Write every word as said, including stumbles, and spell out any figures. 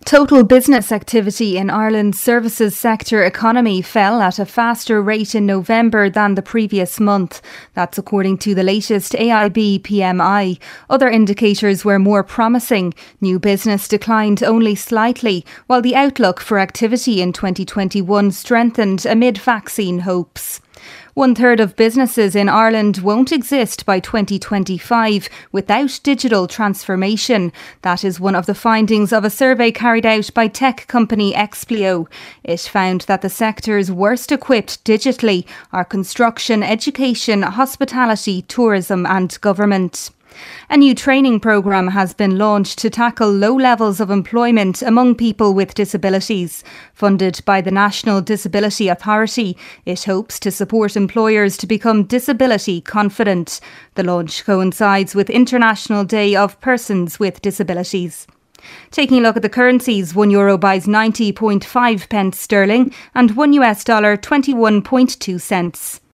Total business activity in Ireland's services sector economy fell at a faster rate in November than the previous month. That's according to the latest A I B P M I. Other indicators were more promising. New business declined only slightly, while the outlook for activity in twenty twenty-one strengthened amid vaccine hopes. One third of businesses in Ireland won't exist by twenty twenty-five without digital transformation. That is one of the findings of a survey carried out by tech company Explio. It found that the sectors worst equipped digitally are construction, education, hospitality, tourism and government. A new training programme has been launched to tackle low levels of employment among people with disabilities. Funded by the National Disability Authority, it hopes to support employers to become disability confident. The launch coincides with International Day of Persons with Disabilities. Taking a look at the currencies, one euro buys ninety point five pence sterling and one U S dollar twenty-one point two cents.